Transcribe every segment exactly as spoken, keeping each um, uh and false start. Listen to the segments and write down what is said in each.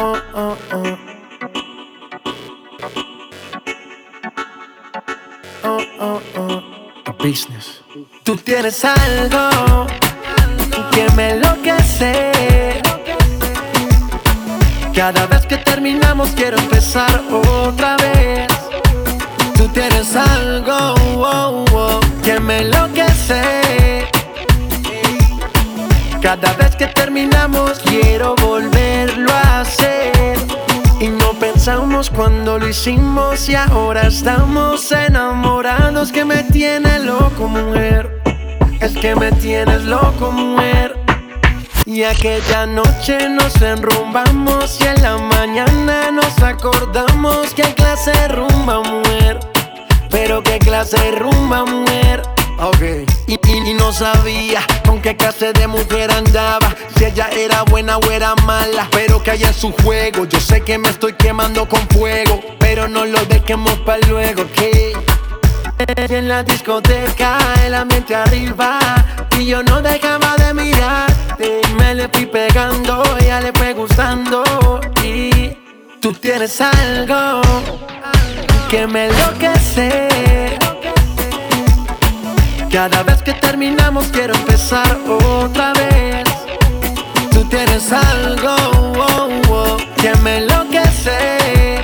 oh, oh, oh. Oh, oh, oh. Business. Tú tienes algo que me enloquece. Cada vez que terminamos quiero empezar otra vez. Tú tienes algo oh, oh, que me enloquece. Cada vez que terminamos quiero volverlo a hacer. Y no pensamos cuando lo hicimos y ahora estamos enamorados. Que me tiene loco, mujer. Es que me tienes loco, mujer. Y aquella noche nos enrumbamos y en la mañana nos acordamos. Qué clase de rumba, mujer. Pero qué clase de rumba, mujer. Okay. Y, y, y no sabía con qué clase de mujer andaba, si ella era buena o era mala, pero que hay en su juego. Yo sé que me estoy quemando con fuego, pero no lo dejemos para luego, ¿ok? Y en la discoteca, el ambiente arriba, y yo no dejaba de mirarte. Me le fui pegando, ya le fue gustando. Y tú tienes algo que me enloquece. Cada vez que terminamos quiero empezar otra vez. Tú tienes algo oh, oh, que me enloquece.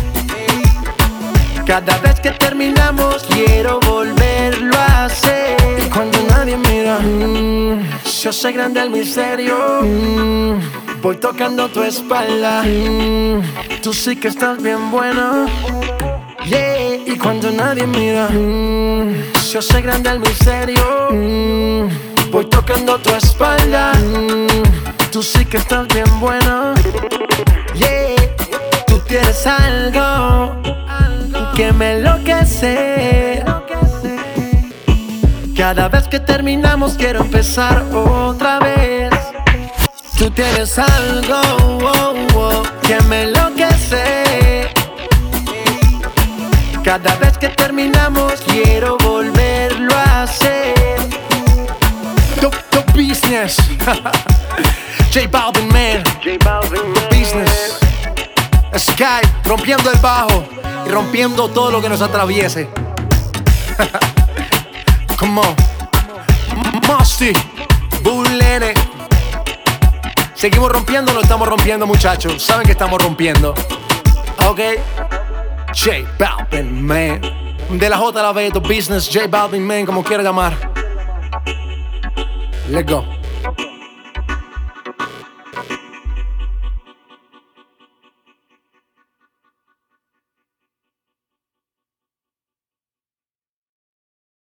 Cada vez que terminamos quiero volverlo a hacer. Y cuando nadie mira, mmm, yo soy grande el misterio. Mmm, voy tocando tu espalda. Mmm, tú sí que estás bien bueno. Yeah. Y cuando nadie mira, mmm, yo soy grande el misterio. Mmm, voy tocando tu espalda. Mmm, tú sí que estás bien bueno. Yeah. Tú tienes algo que me enloquece. Cada vez que terminamos quiero empezar otra vez. Tú tienes algo oh, oh, que me enloquece. Cada vez que terminamos quiero volverlo a hacer. The, the business. J Balvin, man. J Balvin, The business. Sky rompiendo el bajo y rompiendo todo lo que nos atraviese. Come on. Musty, Bulene. Seguimos rompiendo, lo estamos rompiendo, muchachos. Saben que estamos rompiendo. Ok. J Balvin, man. De la J a la B, The business. J Balvin, man, como quiera llamar. Let's go.